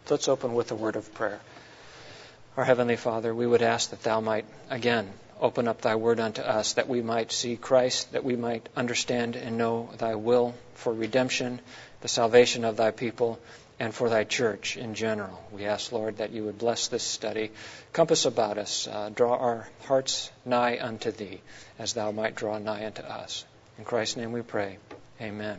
Let's open with a word of prayer. Our Heavenly Father, we would ask that Thou might again open up Thy word unto us, that we might see Christ, that we might understand and know Thy will for redemption, the salvation of Thy people, and for Thy church in general. We ask, Lord, that You would bless this study, compass about us, draw our hearts nigh unto Thee, as Thou might draw nigh unto us. In Christ's name we pray. Amen.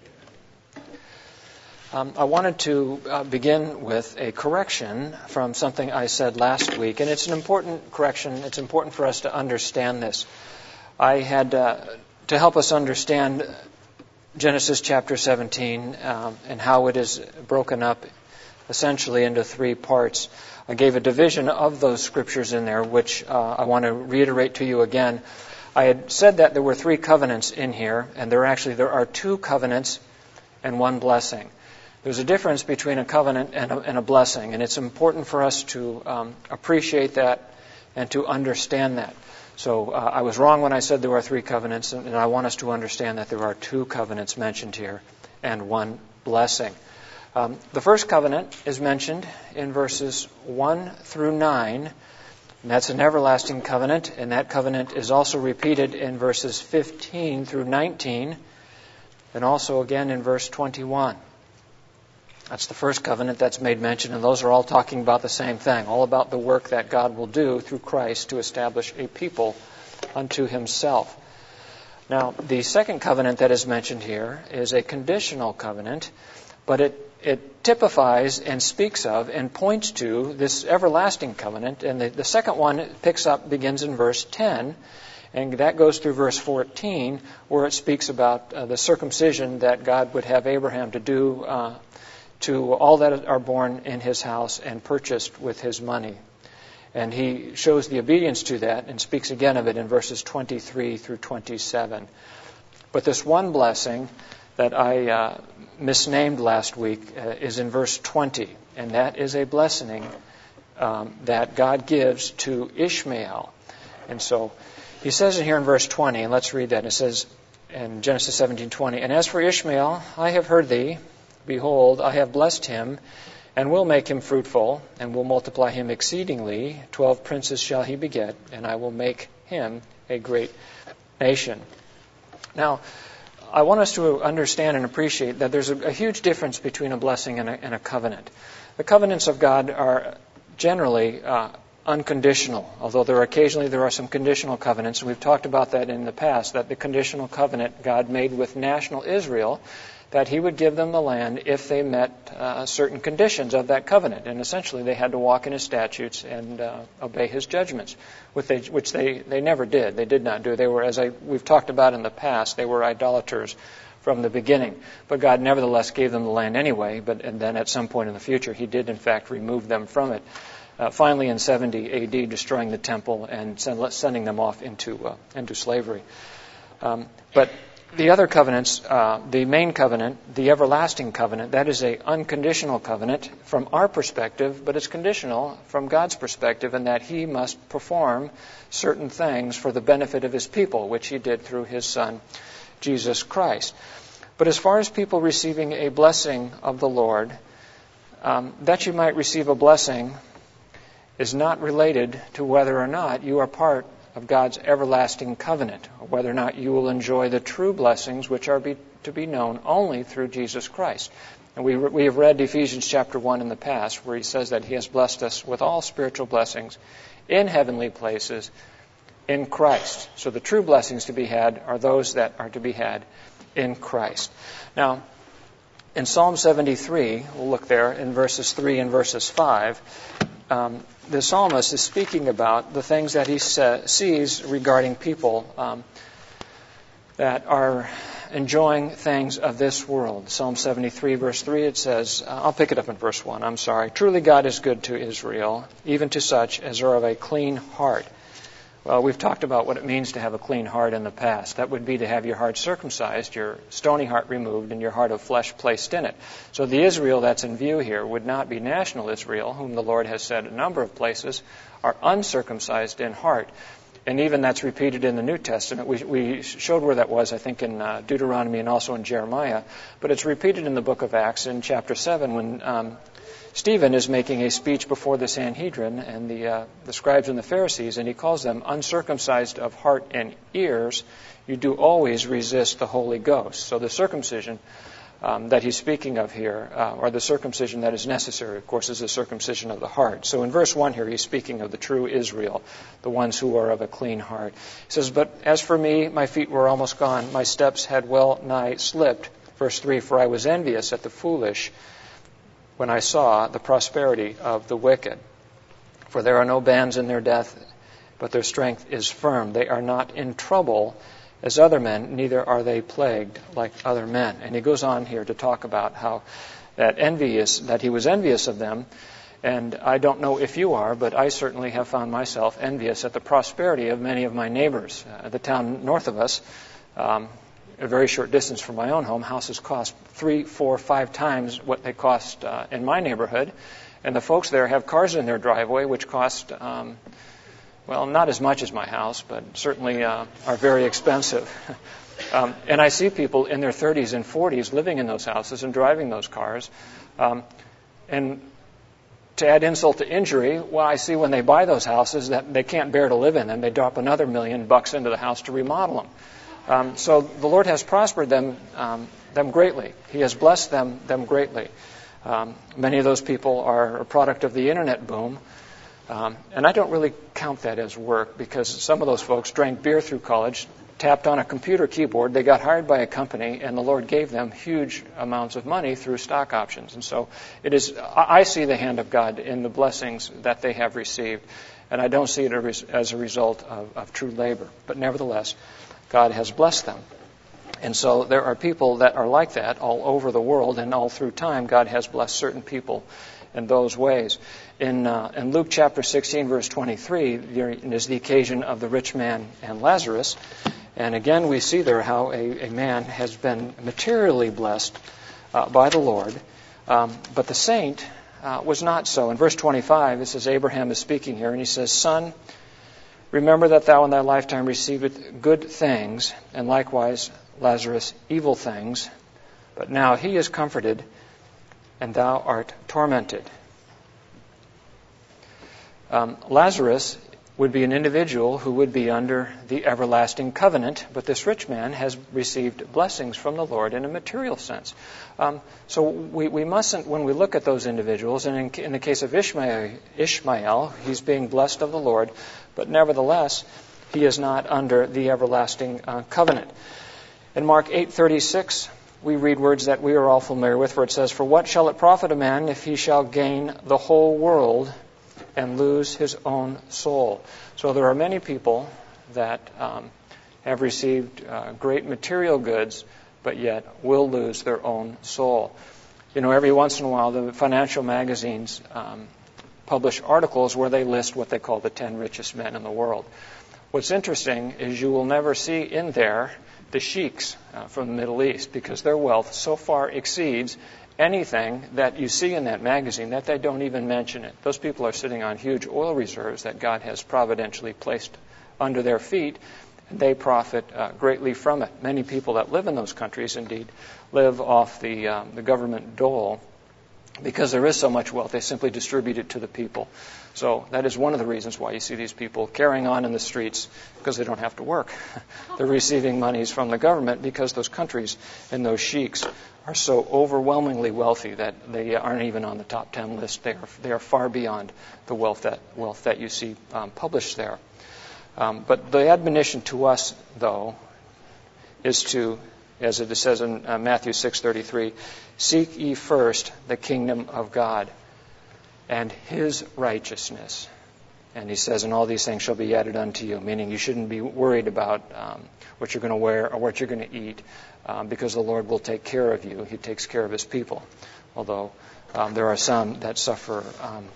I wanted to begin with a correction from something I said last week, and it's an important correction. It's important for us to understand this. I had, to help us understand Genesis chapter 17 and how it is broken up essentially into three parts, I gave a division of those scriptures in there, which I want to reiterate to you again. I had said that there were three covenants in here, and there are two covenants and one blessing. There's a difference between a covenant and a blessing, and it's important for us to appreciate that and to understand that. So I was wrong when I said there are three covenants, and I want us to understand that there are two covenants mentioned here and one blessing. The first covenant is mentioned in verses 1 through 9, and that's an everlasting covenant, and that covenant is also repeated in verses 15 through 19, and also again in verse 21. That's the first covenant that's made mention, and those are all talking about the same thing, all about the work that God will do through Christ to establish a people unto Himself. Now, the second covenant that is mentioned here is a conditional covenant, but it typifies and speaks of and points to this everlasting covenant, and the second one begins in verse 10, and that goes through verse 14, where it speaks about the circumcision that God would have Abraham to do to all that are born in his house and purchased with his money. And he shows the obedience to that and speaks again of it in verses 23 through 27. But this one blessing that I misnamed last week is in verse 20, and that is a blessing that God gives to Ishmael. And so he says it here in verse 20, and let's read that. It says in Genesis 17:20, "And as for Ishmael, I have heard thee. Behold, I have blessed him, and will make him fruitful, and will multiply him exceedingly. 12 princes shall he beget, and I will make him a great nation." Now, I want us to understand and appreciate that there's a huge difference between a blessing and a covenant. The covenants of God are generally unconditional, although there are some conditional covenants, and we've talked about that in the past, that the conditional covenant God made with national Israel, that He would give them the land if they met certain conditions of that covenant. And essentially they had to walk in His statutes and obey His judgments, which they never did. They did not do. They were, we've talked about in the past, they were idolaters from the beginning. But God nevertheless gave them the land anyway, and then at some point in the future He did in fact remove them from it. Finally in 70 A.D. destroying the temple and sending them off into slavery. But the other covenants, the main covenant, the everlasting covenant, that is an unconditional covenant from our perspective, but it's conditional from God's perspective in that He must perform certain things for the benefit of His people, which He did through His Son, Jesus Christ. But as far as people receiving a blessing of the Lord, that you might receive a blessing is not related to whether or not you are part of God's everlasting covenant, or whether or not you will enjoy the true blessings which are to be known only through Jesus Christ. And we have read Ephesians chapter 1 in the past, where He says that He has blessed us with all spiritual blessings in heavenly places in Christ. So the true blessings to be had are those that are to be had in Christ. Now, in Psalm 73, we'll look there in verses 3 and verses 5, the psalmist is speaking about the things that he sees regarding people that are enjoying things of this world. Psalm 73, verse 3, it says, I'll pick it up in verse 1, I'm sorry. "Truly God is good to Israel, even to such as are of a clean heart." Well, we've talked about what it means to have a clean heart in the past. That would be to have your heart circumcised, your stony heart removed, and your heart of flesh placed in it. So the Israel that's in view here would not be national Israel, whom the Lord has said a number of places are uncircumcised in heart. And even that's repeated in the New Testament. We showed where that was, I think, in Deuteronomy and also in Jeremiah. But it's repeated in the book of Acts in chapter 7 when Stephen is making a speech before the Sanhedrin and the scribes and the Pharisees, and he calls them uncircumcised of heart and ears. You do always resist the Holy Ghost. So the circumcision that he's speaking of here, or the circumcision that is necessary, of course, is the circumcision of the heart. So in verse 1 here, he's speaking of the true Israel, the ones who are of a clean heart. He says, "But as for me, my feet were almost gone. My steps had well nigh slipped." Verse 3, "For I was envious at the foolish when I saw the prosperity of the wicked. For there are no bands in their death, but their strength is firm. They are not in trouble as other men, neither are they plagued like other men." And he goes on here to talk about how that he was envious of them. And I don't know if you are, but I certainly have found myself envious at the prosperity of many of my neighbors. The town north of us, a very short distance from my own home, houses cost 3, 4, 5 times what they cost in my neighborhood. And the folks there have cars in their driveway which cost well, not as much as my house, but certainly are very expensive. And I see people in their 30s and 40s living in those houses and driving those cars. And to add insult to injury, well, I see when they buy those houses that they can't bear to live in them. They drop another $1 million into the house to remodel them. So the Lord has prospered them greatly. He has blessed them greatly. Many of those people are a product of the internet boom. And I don't really count that as work, because some of those folks drank beer through college, tapped on a computer keyboard, they got hired by a company, and the Lord gave them huge amounts of money through stock options. And so I see the hand of God in the blessings that they have received, and I don't see it as a result of true labor. But nevertheless, God has blessed them. And so there are people that are like that all over the world, and all through time, God has blessed certain people in those ways. In Luke chapter 16, verse 23, there is the occasion of the rich man and Lazarus. And again, we see there how a man has been materially blessed by the Lord. But the saint was not so. In verse 25, it says, Abraham is speaking here, and he says, "Son, remember that thou in thy lifetime receivest good things, and likewise Lazarus evil things. But now he is comforted, and thou art tormented." Lazarus would be an individual who would be under the everlasting covenant, but this rich man has received blessings from the Lord in a material sense. So we mustn't, when we look at those individuals, and in the case of Ishmael, he's being blessed of the Lord, but nevertheless, he is not under the everlasting covenant. In Mark 8:36, we read words that we are all familiar with, where it says, "For what shall it profit a man if he shall gain the whole world and lose his own soul?" So there are many people that have received great material goods, but yet will lose their own soul. You know, every once in a while, the financial magazines publish articles where they list what they call the 10 richest men in the world. What's interesting is you will never see in there the sheiks from the Middle East, because their wealth so far exceeds anything that you see in that magazine that they don't even mention it. Those people are sitting on huge oil reserves that God has providentially placed under their feet, and they profit greatly from it. Many people that live in those countries, indeed, live off the government dole. Because there is so much wealth, they simply distribute it to the people. So that is one of the reasons why you see these people carrying on in the streets, because they don't have to work. They're receiving monies from the government because those countries and those sheiks are so overwhelmingly wealthy that they aren't even on the top 10 list. They are far beyond the wealth that you see published there. But the admonition to us, though, is to, as it says in Matthew 6:33, "Seek ye first the kingdom of God and His righteousness." And he says, "And all these things shall be added unto you," meaning you shouldn't be worried about what you're going to wear or what you're going to eat, because the Lord will take care of you. He takes care of His people. Although there are some that suffer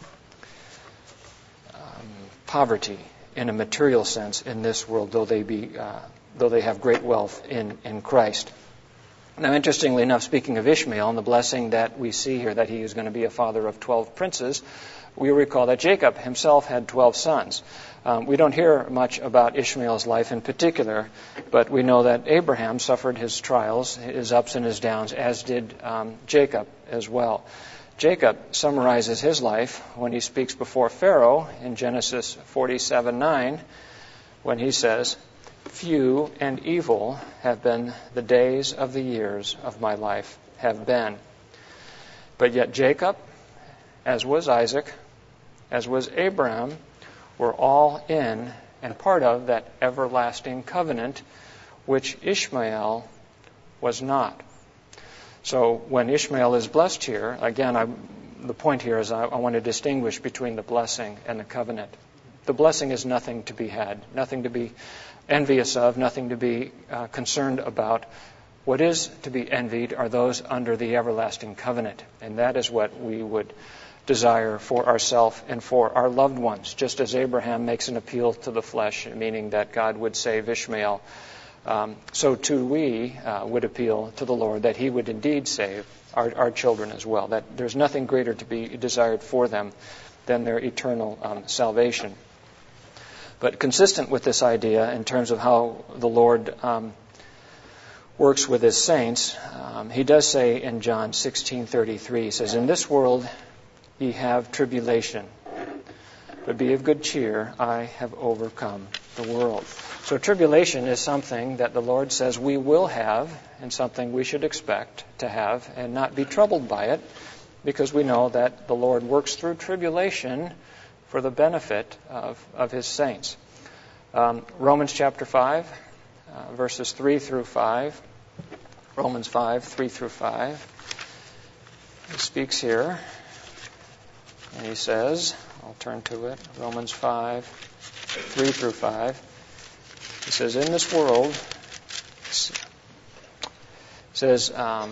poverty in a material sense in this world, though they have great wealth in Christ. Now, interestingly enough, speaking of Ishmael and the blessing that we see here, that he is going to be a father of 12 princes, we recall that Jacob himself had 12 sons. We don't hear much about Ishmael's life in particular, but we know that Abraham suffered his trials, his ups and his downs, as did Jacob as well. Jacob summarizes his life when he speaks before Pharaoh in Genesis 47:9, when he says, "Few and evil have been the days of the years of my life, have been. But yet Jacob, as was Isaac, as was Abraham, were all in and part of that everlasting covenant, which Ishmael was not." So when Ishmael is blessed here, again, the point here is I want to distinguish between the blessing and the covenant. The blessing is nothing to be had, nothing to be envious of, nothing to be concerned about. What is to be envied are those under the everlasting covenant, and that is what we would desire for ourselves and for our loved ones, just as Abraham makes an appeal to the flesh, meaning that God would save Ishmael. So too we would appeal to the Lord that he would indeed save our children as well, that there's nothing greater to be desired for them than their eternal salvation. But consistent with this idea in terms of how the Lord works with his saints, he does say in John 16:33, he says, "In this world ye have tribulation, but be of good cheer, I have overcome the world." So tribulation is something that the Lord says we will have, and something we should expect to have and not be troubled by it, because we know that the Lord works through tribulation for the benefit of his saints. Romans chapter 5, verses 3 through 5. Romans 5, 3 through 5. He speaks here, and he says, I'll turn to it, Romans 5, 3 through 5. He says, "In this world," says,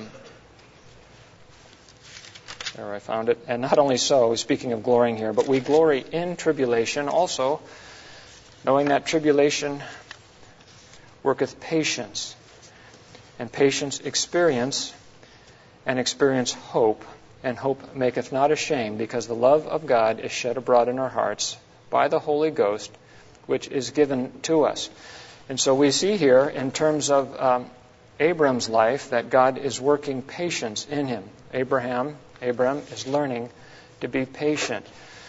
there I found it, "and not only so," speaking of glorying here, "but we glory in tribulation also, knowing that tribulation worketh patience, and patience experience, and experience hope, and hope maketh not ashamed, because the love of God is shed abroad in our hearts by the Holy Ghost, which is given to us." And so we see here, in terms of Abram's life, that God is working patience in him. Abram is learning to be patient.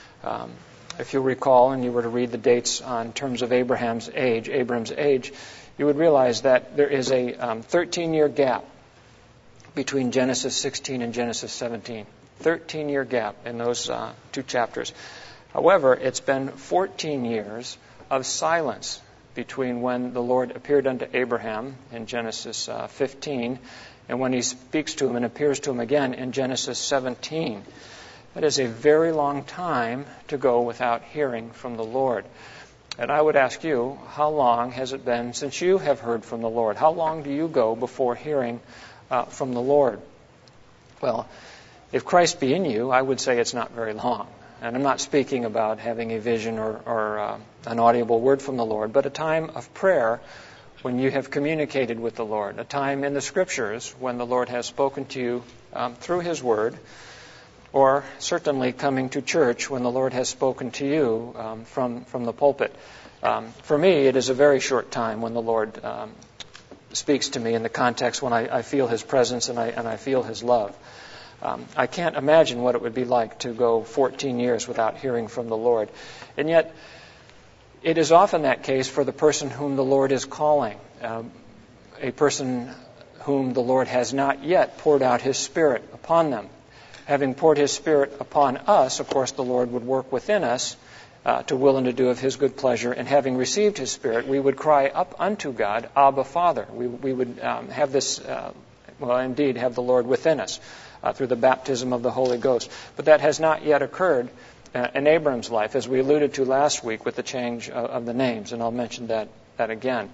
If you recall, and you were to read the dates in terms of Abram's age, you would realize that there is a 13-year gap between Genesis 16 and Genesis 17. 13-year gap in those two chapters. However, it's been 14 years of silence between when the Lord appeared unto Abraham in Genesis 15 and when he speaks to him and appears to him again in Genesis 17. That is a very long time to go without hearing from the Lord. And I would ask you, how long has it been since you have heard from the Lord? How long do you go before hearing from the Lord? Well, if Christ be in you, I would say it's not very long. And I'm not speaking about having a vision or an audible word from the Lord, but a time of prayer when you have communicated with the Lord, a time in the Scriptures when the Lord has spoken to you through His Word, or certainly coming to church when the Lord has spoken to you from the pulpit. For me, it is a very short time when the Lord speaks to me in the context when I feel His presence and I feel His love. I can't imagine what it would be like to go 14 years without hearing from the Lord. And yet, it is often that case for the person whom the Lord is calling, a person whom the Lord has not yet poured out His Spirit upon them. Having poured His Spirit upon us, of course, the Lord would work within us to will and to do of His good pleasure. And having received His Spirit, we would cry up unto God, Abba, Father. We would have this, indeed, have the Lord within us through the baptism of the Holy Ghost. But that has not yet occurred in Abram's life, as we alluded to last week with the change of the names. And I'll mention that again.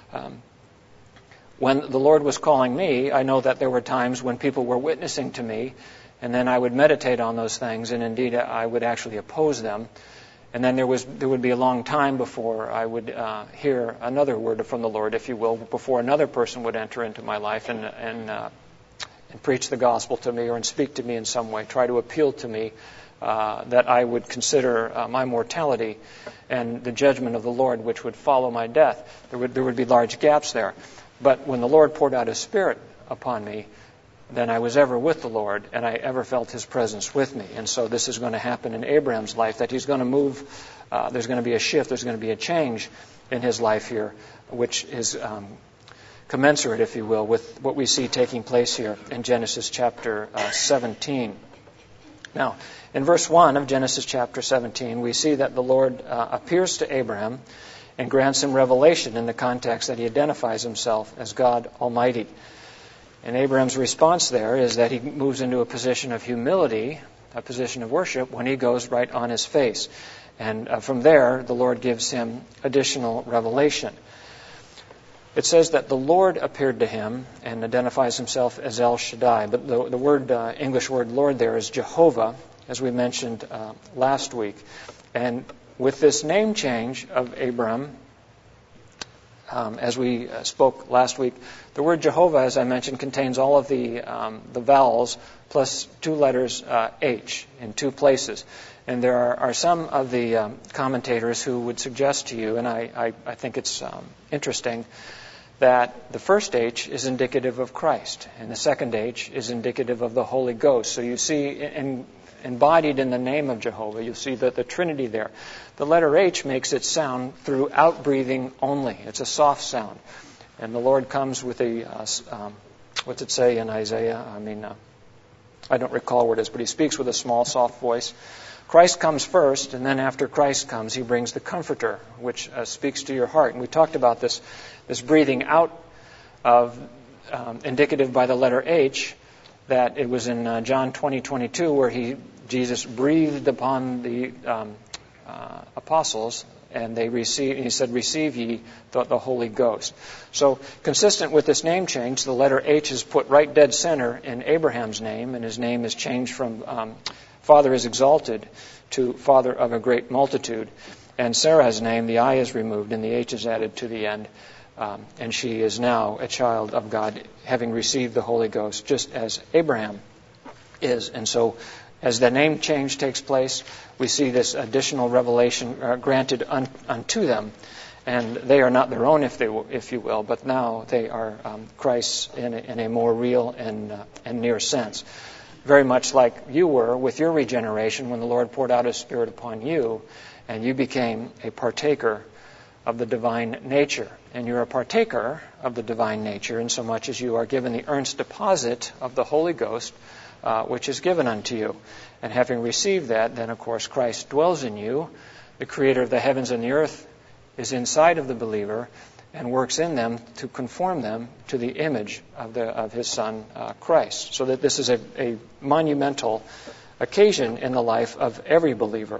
When the Lord was calling me, I know that there were times when people were witnessing to me, and then I would meditate on those things, and indeed I would actually oppose them. And then there would be a long time before I would hear another word from the Lord, if you will, before another person would enter into my life and preach the gospel to me or and speak to me in some way, try to appeal to me that I would consider my mortality and the judgment of the Lord, which would follow my death. There would be large gaps there. But when the Lord poured out His Spirit upon me, then I was ever with the Lord, and I ever felt His presence with me. And so this is going to happen in Abraham's life, that he's going to move. There's going to be a shift. There's going to be a change in his life here, which is commensurate, if you will, with what we see taking place here in Genesis chapter 17. Now, in verse 1 of Genesis chapter 17, we see that the Lord appears to Abraham and grants him revelation in the context that He identifies Himself as God Almighty. And Abraham's response there is that he moves into a position of humility, a position of worship, when he goes right on his face. And from there, the Lord gives him additional revelation. It says that the Lord appeared to him and identifies Himself as El Shaddai. But the word, English word Lord there is Jehovah, as we mentioned last week. And with this name change of Abraham, as we spoke last week, the word Jehovah, as I mentioned, contains all of the vowels plus two letters H in two places. And there are some of the commentators who would suggest to you, and I think it's interesting, that the first H is indicative of Christ, and the second H is indicative of the Holy Ghost. So you see, embodied in the name of Jehovah, you see that the Trinity there. The letter H makes its sound through outbreathing only. It's a soft sound. And the Lord comes with a, what's it say in Isaiah? I don't recall where it is, but He speaks with a small, soft voice. Christ comes first, and then after Christ comes, He brings the Comforter, which speaks to your heart. And we talked about this breathing out of, indicative by the letter H, that it was in John 20:22 where Jesus breathed upon the apostles, and He said, "Receive ye the Holy Ghost." So, consistent with this name change, the letter H is put right dead center in Abraham's name, and his name is changed from Father is exalted to Father of a great multitude. And Sarah's name, the I is removed and the H is added to the end. And she is now a child of God, having received the Holy Ghost, just as Abraham is. And so, as the name change takes place, we see this additional revelation granted unto them. And they are not their own, if you will, but now they are Christ's in a more real and near sense. Very much like you were with your regeneration when the Lord poured out His Spirit upon you, and you became a partaker of the divine nature. And you're a partaker of the divine nature in so much as you are given the earnest deposit of the Holy Ghost, which is given unto you. And having received that, then of course Christ dwells in you. The Creator of the heavens and the earth is inside of the believer and works in them to conform them to the image of His Son, Christ. So that this is a monumental occasion in the life of every believer.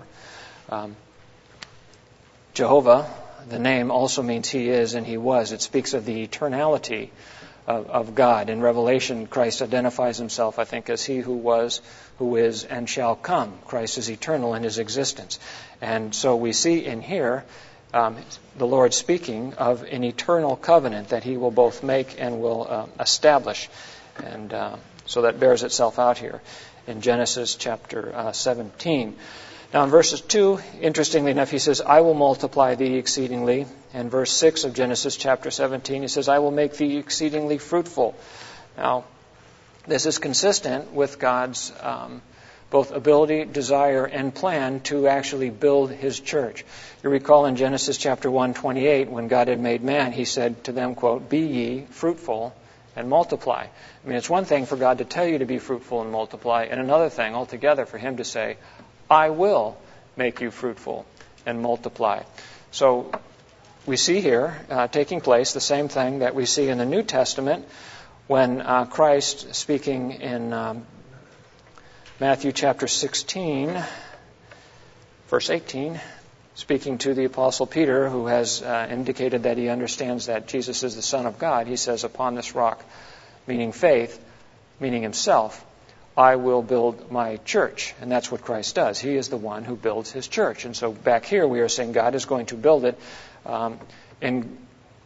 Jehovah, the name, also means He is and He was. It speaks of the eternality of God. In Revelation, Christ identifies Himself, I think, as He who was, who is, and shall come. Christ is eternal in His existence. And so we see in here the Lord speaking of an eternal covenant that He will both make and will establish. And so that bears itself out here in Genesis chapter 17. Now in verses 2, interestingly enough, He says, "I will multiply thee exceedingly." And verse 6 of Genesis chapter 17, He says, "I will make thee exceedingly fruitful." Now, this is consistent with God's both ability, desire, and plan to actually build His church. You recall in Genesis chapter 1:28, when God had made man, He said to them, quote, "Be ye fruitful and multiply." I mean, it's one thing for God to tell you to be fruitful and multiply, and another thing altogether for Him to say, "I will make you fruitful and multiply." So we see here taking place the same thing that we see in the New Testament when Christ, speaking in Matthew chapter 16, verse 18, speaking to the Apostle Peter, who has indicated that he understands that Jesus is the Son of God, He says, "Upon this rock," meaning faith, meaning Himself, I will build my church. And that's what Christ does. He is the one who builds his church. And so back here we are saying God is going to build it. And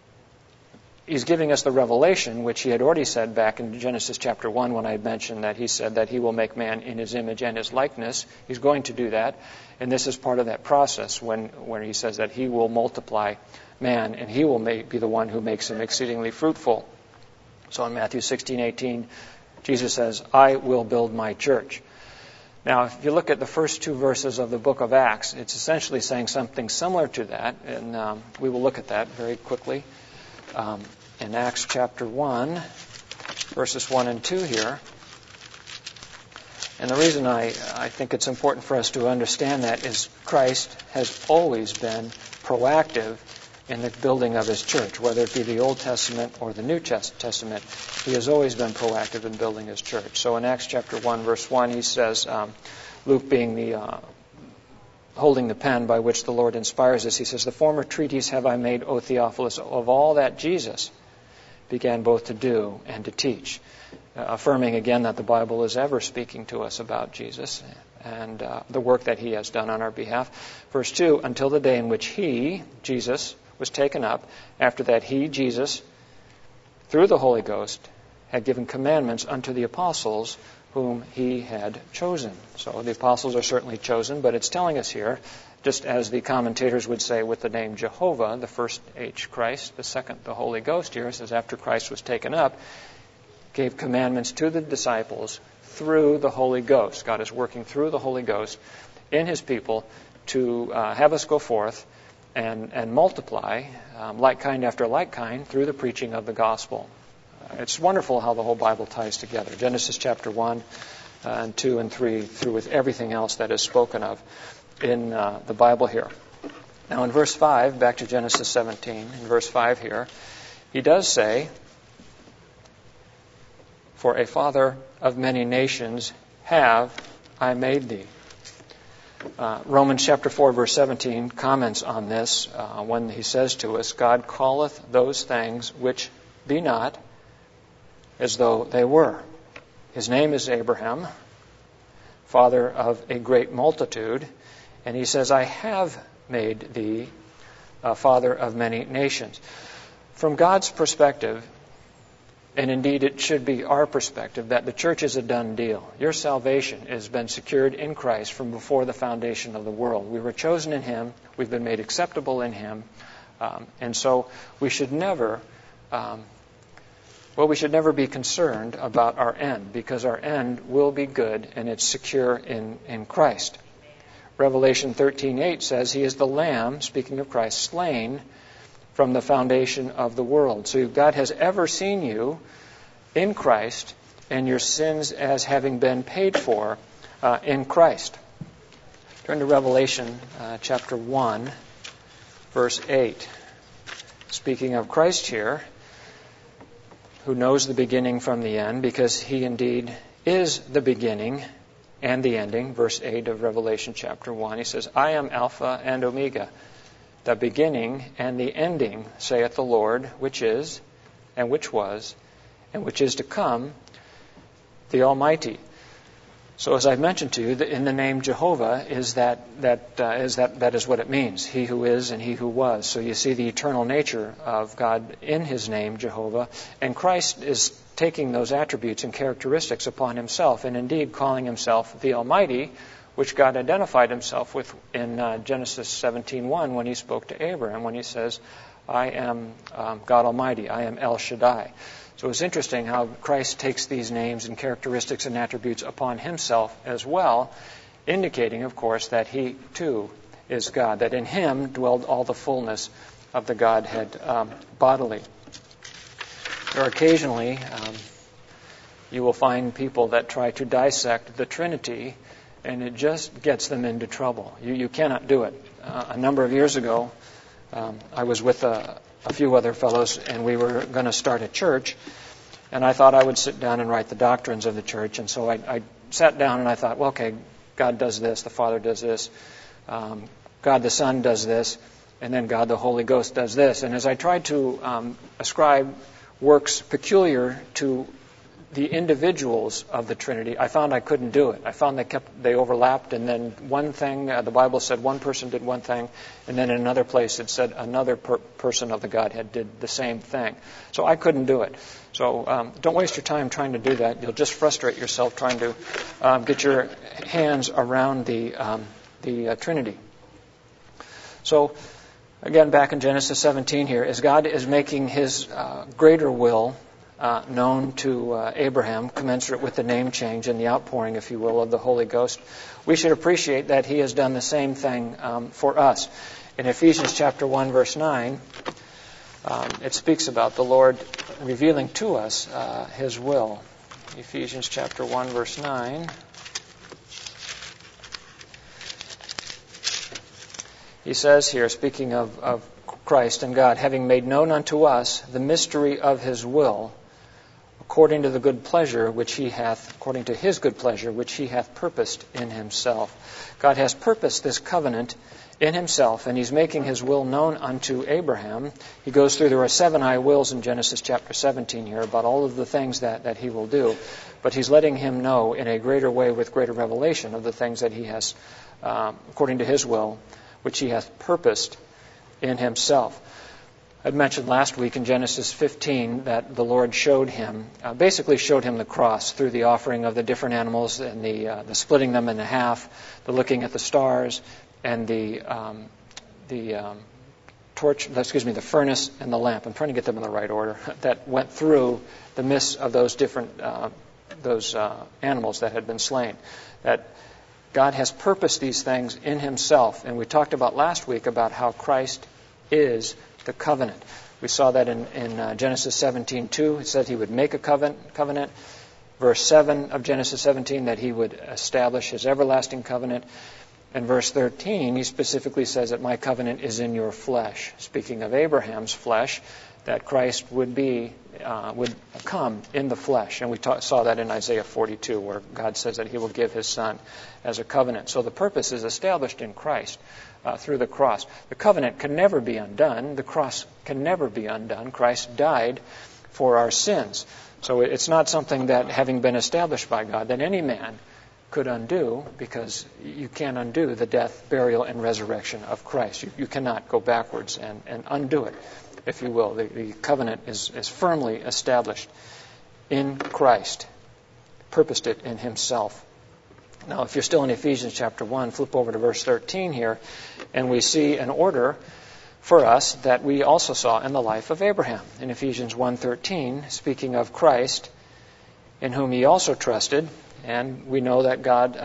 he's giving us the revelation, which he had already said back in Genesis chapter 1 when I had mentioned that he said that he will make man in his image and his likeness. He's going to do that. And this is part of that process when he says that he will multiply man and he will be the one who makes him exceedingly fruitful. So in Matthew 16:18, Jesus says, I will build my church. Now, if you look at the first two verses of the book of Acts, it's essentially saying something similar to that, and we will look at that very quickly. In Acts chapter 1, verses 1 and 2 here. And the reason I think it's important for us to understand that is Christ has always been proactive in the building of his church, whether it be the Old Testament or the New Testament. He has always been proactive in building his church. So in Acts chapter 1, verse 1, he says, Luke being the holding the pen by which the Lord inspires us, he says, the former treatise have I made, O Theophilus, of all that Jesus began both to do and to teach, affirming again that the Bible is ever speaking to us about Jesus and the work that he has done on our behalf. Verse 2, until the day in which he, Jesus, was taken up, after that he, Jesus, through the Holy Ghost, had given commandments unto the apostles whom he had chosen. So the apostles are certainly chosen, but it's telling us here, just as the commentators would say with the name Jehovah, the first H, Christ, the second, the Holy Ghost here, it says after Christ was taken up, gave commandments to the disciples through the Holy Ghost. God is working through the Holy Ghost in his people to have us go forth and multiply like kind after like kind through the preaching of the gospel. It's wonderful how the whole Bible ties together. Genesis chapter 1 and 2 and 3 through with everything else that is spoken of in the Bible here. Now in verse 5, back to Genesis 17, in verse 5 here, he does say, for a father of many nations have I made thee. Romans chapter 4, verse 17 comments on this when he says to us, God calleth those things which be not as though they were. His name is Abraham, father of a great multitude, and he says, I have made thee a father of many nations. From God's perspective, and indeed it should be our perspective, that the church is a done deal. Your salvation has been secured in Christ from before the foundation of the world. We were chosen in him. We've been made acceptable in him. And so we should never be concerned about our end, because our end will be good and it's secure in Christ. Revelation 13:8 says he is the Lamb, speaking of Christ, slain from the foundation of the world. So God has ever seen you in Christ and your sins as having been paid for in Christ. Turn to Revelation chapter 1, verse 8. Speaking of Christ here, who knows the beginning from the end, because he indeed is the beginning and the ending. Verse 8 of Revelation chapter 1, he says, I am Alpha and Omega, the beginning and the ending, saith the Lord, which is, and which was, and which is to come, the Almighty. So as I've mentioned to you, in the name Jehovah is that is what it means, he who is and he who was. So you see the eternal nature of God in his name, Jehovah, and Christ is taking those attributes and characteristics upon himself, and indeed calling himself the Almighty, which God identified himself with in Genesis 17:1 when he spoke to Abraham, when he says, I am God Almighty, I am El Shaddai. So it's interesting how Christ takes these names and characteristics and attributes upon himself as well, indicating, of course, that he too is God, that in him dwelled all the fullness of the Godhead bodily. There are occasionally, you will find people that try to dissect the Trinity, and it just gets them into trouble. You cannot do it. A number of years ago, I was with a few other fellows, and we were going to start a church, and I thought I would sit down and write the doctrines of the church, and so I sat down and I thought, well, okay, God does this, the Father does this, God the Son does this, and then God the Holy Ghost does this. And as I tried to ascribe works peculiar to the individuals of the Trinity, I found I couldn't do it. I found they overlapped, and then one thing, the Bible said one person did one thing, and then in another place it said another person of the Godhead did the same thing. So I couldn't do it. So don't waste your time trying to do that. You'll just frustrate yourself trying to get your hands around the Trinity. So again, back in Genesis 17 here, as God is making His greater will known to Abraham, commensurate with the name change and the outpouring, if you will, of the Holy Ghost, we should appreciate that He has done the same thing for us. In Ephesians chapter 1, verse 9, it speaks about the Lord revealing to us His will. Ephesians chapter 1, verse 9. He says here, speaking of Christ and God, having made known unto us the mystery of His will, according to His good pleasure, which He hath purposed in Himself. God has purposed this covenant in Himself, and He's making His will known unto Abraham. He goes through, there are 7 I wills in Genesis chapter 17 here about all of the things that He will do, but He's letting him know in a greater way with greater revelation of the things that He has, according to His will, which He hath purposed in Himself. I mentioned last week in Genesis 15 that the Lord showed him the cross through the offering of the different animals and the splitting them in half, the looking at the stars, and the furnace and the lamp. I'm trying to get them in the right order. That went through the midst of those different animals that had been slain. That God has purposed these things in Himself, and we talked about last week about how Christ is the covenant. We saw that in Genesis 17:2. It said He would make a covenant. Verse 7 of Genesis 17, that He would establish His everlasting covenant. And verse 13, He specifically says that my covenant is in your flesh. Speaking of Abraham's flesh, that Christ would come in the flesh. And we saw that in Isaiah 42, where God says that He will give His Son as a covenant. So the purpose is established in Christ through the cross. The covenant can never be undone. The cross can never be undone. Christ died for our sins. So it's not something that, having been established by God, that any man could undo, because you can't undo the death, burial, and resurrection of Christ. You cannot go backwards and undo it, if you will. The covenant is firmly established in Christ, purposed it in Himself. Now, if you're still in Ephesians chapter 1, flip over to verse 13 here, and we see an order for us that we also saw in the life of Abraham. In Ephesians 1:13, speaking of Christ, in whom He also trusted, and we know that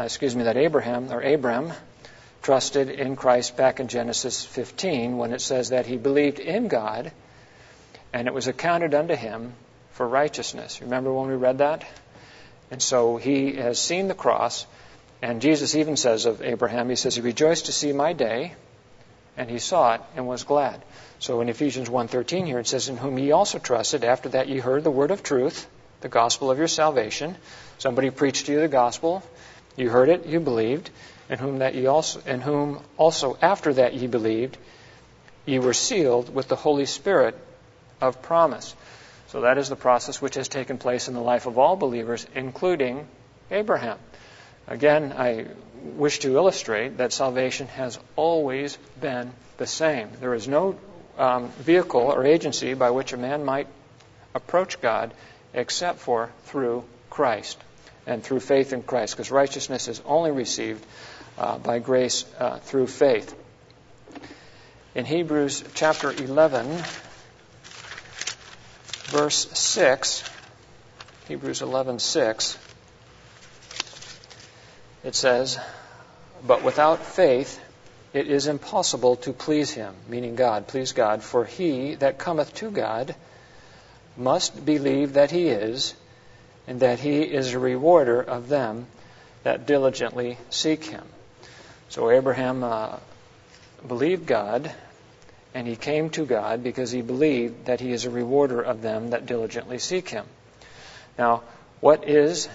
Abram trusted in Christ back in Genesis 15, when it says that he believed in God, and it was accounted unto him for righteousness. Remember when we read that? And so he has seen the cross, and Jesus even says of Abraham, He says, He rejoiced to see my day, and he saw it and was glad. So in Ephesians 1:13 here, it says, in whom ye also trusted, after that ye heard the word of truth, the gospel of your salvation. Somebody preached to you the gospel, you heard it, you believed, in whom also after that ye believed, ye were sealed with the Holy Spirit of promise. So that is the process which has taken place in the life of all believers, including Abraham. Again, I wish to illustrate that salvation has always been the same. There is no vehicle or agency by which a man might approach God except for through Christ and through faith in Christ, because righteousness is only received by grace through faith. In Hebrews chapter 11, verse 6, Hebrews 11:6, it says, but without faith it is impossible to please Him, meaning God, please God, for he that cometh to God must believe that He is, and that He is a rewarder of them that diligently seek Him. So Abraham believed God, and he came to God because he believed that He is a rewarder of them that diligently seek Him. Now, what is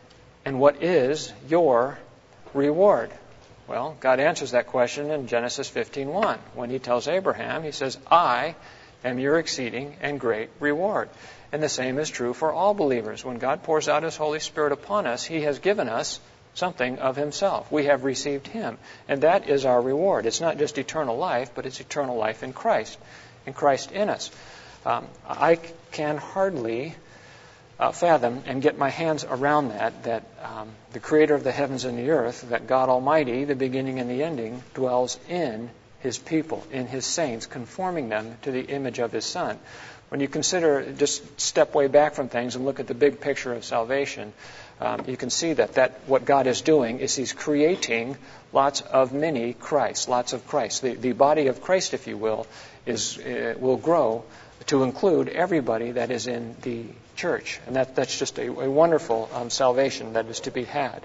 your reward? Well, God answers that question in Genesis 15:1. When He tells Abraham, He says, I am your exceeding and great reward. And the same is true for all believers. When God pours out His Holy Spirit upon us, He has given us something of Himself. We have received Him. And that is our reward. It's not just eternal life, but it's eternal life in Christ in us. I can hardly fathom and get my hands around that the Creator of the heavens and the earth, that God Almighty, the beginning and the ending, dwells in His people, in His saints, conforming them to the image of His Son. When you consider, just step way back from things and look at the big picture of salvation, you can see that what God is doing is He's creating lots of mini Christs, lots of Christ. The body of Christ, if you will, will grow to include everybody that is in the church. And that's just a wonderful salvation that is to be had.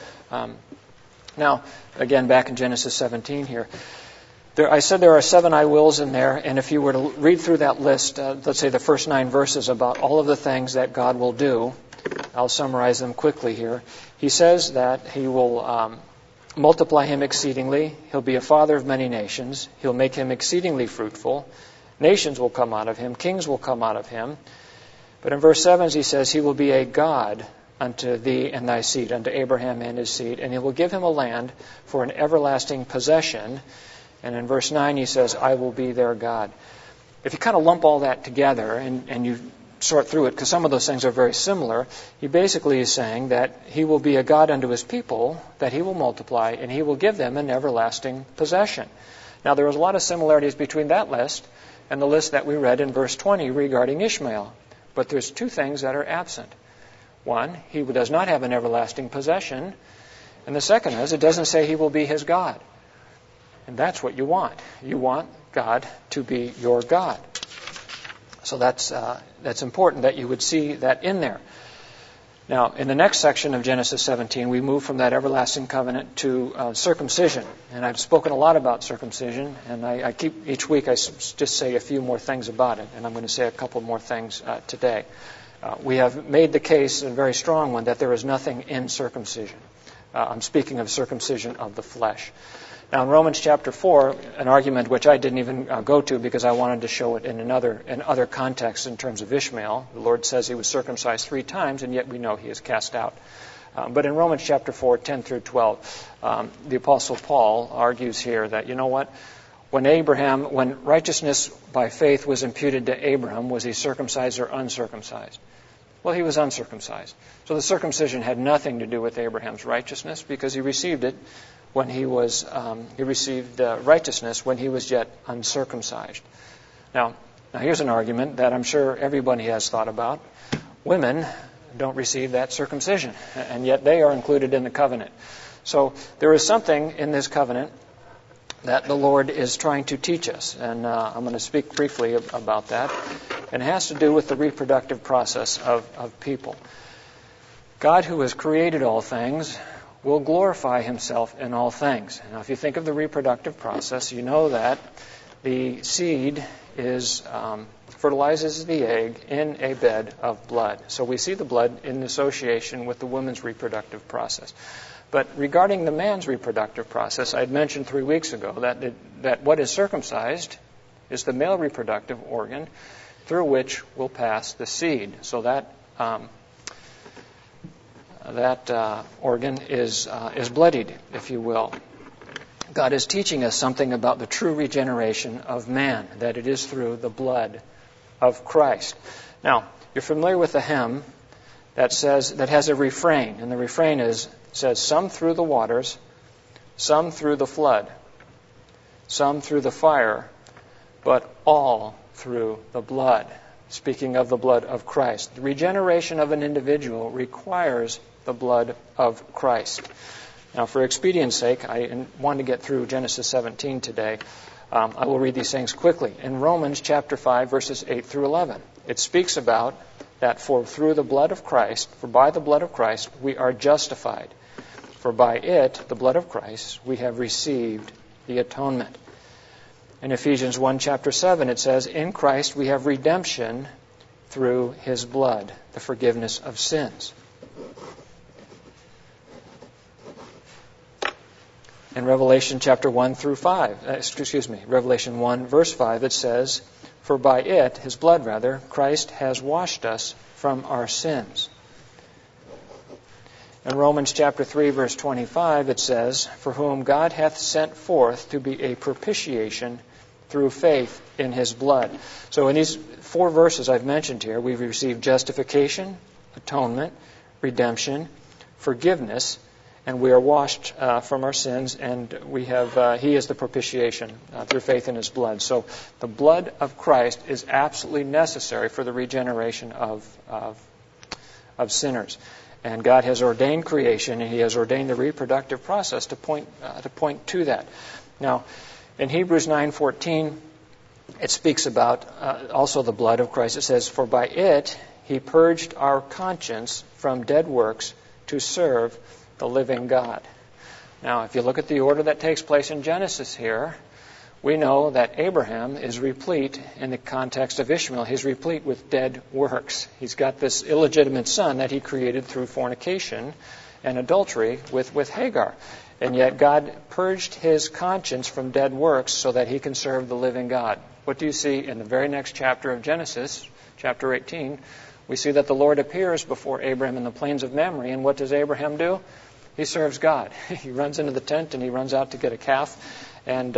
Now, again, back in Genesis 17 here, I said there are 7 I wills in there, and if you were to read through that list, let's say the first 9 verses about all of the things that God will do, I'll summarize them quickly here. He says that He will multiply him exceedingly. He'll be a father of many nations. He'll make him exceedingly fruitful. Nations will come out of him. Kings will come out of him. But in verse 7 he says, He will be a God unto thee and thy seed, unto Abraham and his seed, and He will give him a land for an everlasting possession. And in verse 9 he says, I will be their God. If you kind of lump all that together and you sort through it, because some of those things are very similar, he basically is saying that He will be a God unto His people, that He will multiply, and He will give them an everlasting possession. Now, there is a lot of similarities between that list and the list that we read in verse 20 regarding Ishmael. But there's 2 things that are absent. One, he does not have an everlasting possession. And the second is, it doesn't say He will be his God. And that's what you want. You want God to be your God. So that's important that you would see that in there. Now, in the next section of Genesis 17, we move from that everlasting covenant to circumcision. And I've spoken a lot about circumcision, and I keep each week I just say a few more things about it, and I'm going to say a couple more things today. We have made the case, a very strong one, that there is nothing in circumcision. I'm speaking of circumcision of the flesh. Now, in Romans chapter 4, an argument which I didn't even go to because I wanted to show it in other contexts in terms of Ishmael. The Lord says he was circumcised 3 times, and yet we know he is cast out. But in Romans chapter 4, 10 through 12, the Apostle Paul argues here that, you know what, when righteousness by faith was imputed to Abraham, was he circumcised or uncircumcised? Well, he was uncircumcised. So the circumcision had nothing to do with Abraham's righteousness because he received it when he received righteousness when he was yet uncircumcised. Now here's an argument that I'm sure everybody has thought about. Women don't receive that circumcision, and yet they are included in the covenant. So there is something in this covenant that the Lord is trying to teach us, and I'm going to speak briefly about that. And it has to do with the reproductive process of people. God, who has created all things, will glorify Himself in all things. Now, if you think of the reproductive process, you know that the seed fertilizes the egg in a bed of blood. So we see the blood in association with the woman's reproductive process. But regarding the man's reproductive process, I had mentioned 3 weeks ago that what is circumcised is the male reproductive organ through which will pass the seed. So that organ is bloodied, if you will. God is teaching us something about the true regeneration of man, that it is through the blood of Christ. Now, you're familiar with the hymn that has a refrain, and the refrain says, some through the waters, some through the flood, some through the fire, but all through the blood. Speaking of the blood of Christ. The regeneration of an individual requires the blood of Christ. Now, for expedience sake, I want to get through Genesis 17 today. I will read these things quickly. In Romans chapter 5, verses 8 through 11, it speaks about that for by the blood of Christ, we are justified. For by it, the blood of Christ, we have received the atonement. In Ephesians 1, chapter 7, it says, in Christ we have redemption through His blood, the forgiveness of sins. In Revelation chapter 1 through 5, Revelation 1, verse 5, it says, For by it, his blood rather, Christ has washed us from our sins. In Romans chapter 3, verse 25, it says, For whom God hath sent forth to be a propitiation through faith in his blood. So in these 4 verses I've mentioned here, we've received justification, atonement, redemption, forgiveness, and we are washed from our sins, and we have he is the propitiation through faith in his blood. So the blood of Christ is absolutely necessary for the regeneration of sinners. And God has ordained creation, and he has ordained the reproductive process to point to that. Now, in Hebrews 9:14, it speaks about also the blood of Christ. It says, For by it he purged our conscience from dead works to serve the living God. Now, if you look at the order that takes place in Genesis here, we know that Abraham is replete, in the context of Ishmael, he's replete with dead works. He's got this illegitimate son that he created through fornication and adultery with Hagar. And yet God purged his conscience from dead works so that he can serve the living God. What do you see in the very next chapter of Genesis, chapter 18? We see that the Lord appears before Abraham in the plains of Mamre, and what does Abraham do? He serves God. He runs into the tent and he runs out to get a calf and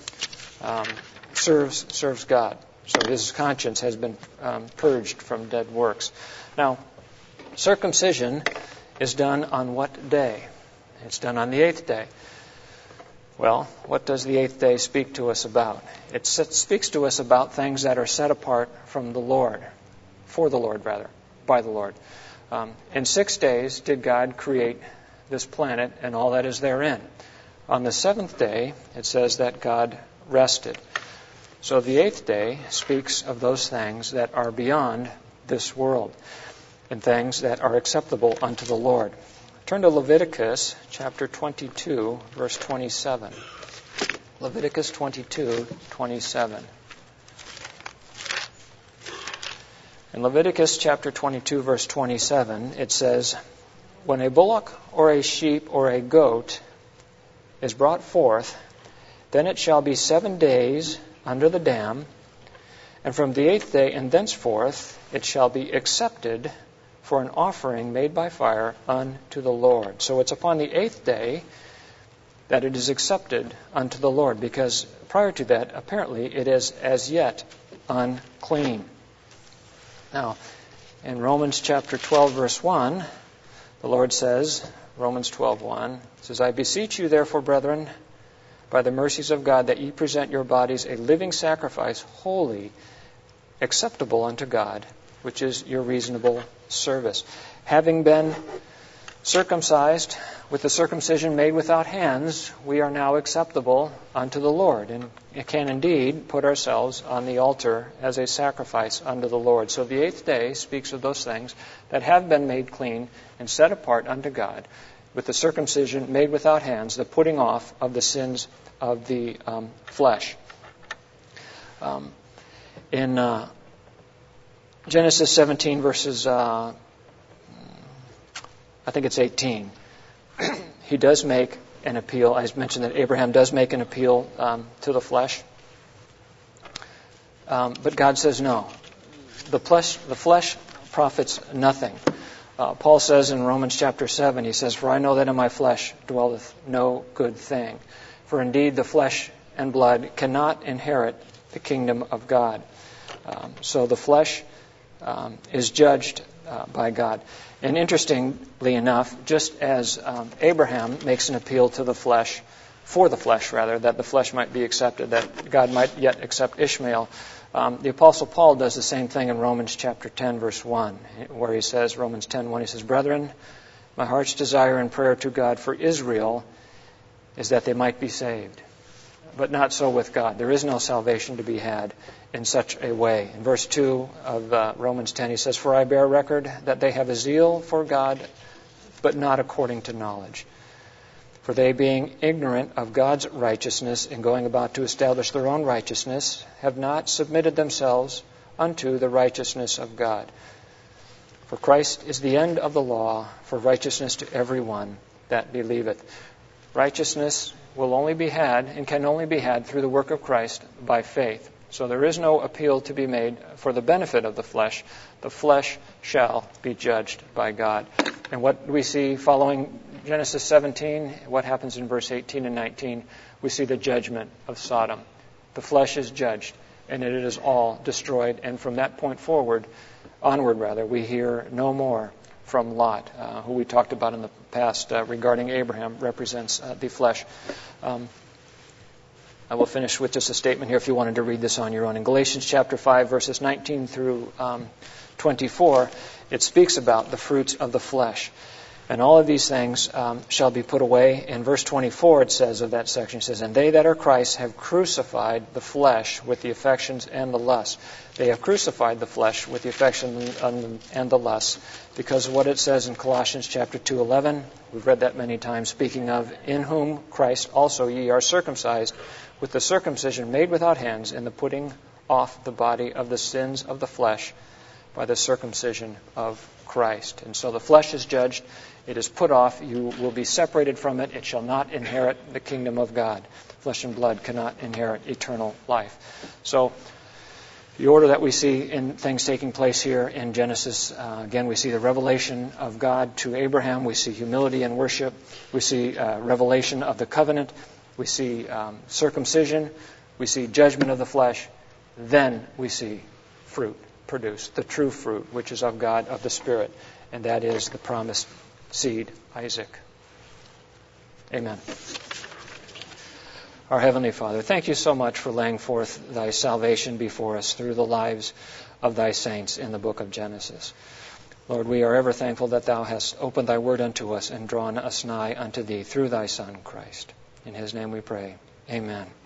serves God. So his conscience has been purged from dead works. Now, circumcision is done on what day? It's done on the 8th day. Well, what does the 8th day speak to us about? It speaks to us about things that are set apart from the Lord, for the Lord rather, by the Lord. In 6 days did God create this planet and all that is therein. On the 7th day, it says that God rested. So the 8th day speaks of those things that are beyond this world and things that are acceptable unto the Lord. Turn to Leviticus chapter 22, verse 27. Leviticus 22, 27. In Leviticus chapter 22, verse 27, it says, When a bullock or a sheep or a goat is brought forth, then it shall be 7 days under the dam, and from the 8th day and thenceforth it shall be accepted for an offering made by fire unto the Lord. So it's upon the 8th day that it is accepted unto the Lord, because prior to that, apparently, it is as yet unclean. Now, in Romans chapter 12, verse 1, the Lord says, Romans 12:1, says, I beseech you, therefore, brethren, by the mercies of God, that ye present your bodies a living sacrifice, holy, acceptable unto God, which is your reasonable service. Having been circumcised with the circumcision made without hands, we are now acceptable unto the Lord, and can indeed put ourselves on the altar as a sacrifice unto the Lord. So the 8th day speaks of those things that have been made clean and set apart unto God, with the circumcision made without hands, the putting off of the sins of the flesh. In Genesis 17, verses, I think it's 18, he does make an appeal. I mentioned that Abraham does make an appeal to the flesh. But God says no. The flesh profits nothing. Paul says in Romans chapter 7, he says, For I know that in my flesh dwelleth no good thing. For indeed the flesh and blood cannot inherit the kingdom of God. So the flesh is judged by God. And interestingly enough, just as Abraham makes an appeal to the flesh, for the flesh rather, that the flesh might be accepted, that God might yet accept Ishmael, the Apostle Paul does the same thing in Romans chapter 10, verse 1, where he says, Romans 10:1, he says, Brethren, my heart's desire and prayer to God for Israel is that they might be saved. But not so with God. There is no salvation to be had in such a way. In verse 2 of Romans 10, he says, For I bear record that they have a zeal for God, but not according to knowledge. For they, being ignorant of God's righteousness and going about to establish their own righteousness, have not submitted themselves unto the righteousness of God. For Christ is the end of the law for righteousness to every one that believeth. Righteousness will only be had and can only be had through the work of Christ by faith. So there is no appeal to be made for the benefit of the flesh. The flesh shall be judged by God. And what we see following Genesis 17, what happens in verse 18 and 19, we see the judgment of Sodom. The flesh is judged, and it is all destroyed. And from that point onward, we hear no more from Lot, who we talked about in the past regarding Abraham, represents the flesh. I will finish with just a statement here if you wanted to read this on your own. In Galatians chapter 5, verses 19 through 24, it speaks about the fruits of the flesh. And all of these things shall be put away. In verse 24, it says of that section, it says, "And they that are Christ have crucified the flesh with the affections and the lusts." They have crucified the flesh with the affection and the lusts, because of what it says in Colossians chapter 2:11. We've read that many times, speaking of, "In whom Christ also ye are circumcised, with the circumcision made without hands, in the putting off the body of the sins of the flesh by the circumcision of Christ." And so the flesh is judged. It is put off. You will be separated from it. It shall not inherit the kingdom of God. Flesh and blood cannot inherit eternal life. So the order that we see in things taking place here in Genesis, again, we see the revelation of God to Abraham. We see humility and worship. We see revelation of the covenant. We see circumcision. We see judgment of the flesh. Then we see fruit produced, the true fruit, which is of God, of the Spirit, and that is the promised seed, Isaac. Amen. Our Heavenly Father, thank you so much for laying forth thy salvation before us through the lives of thy saints in the book of Genesis. Lord, we are ever thankful that thou hast opened thy word unto us and drawn us nigh unto thee through thy Son, Christ. In his name we pray. Amen.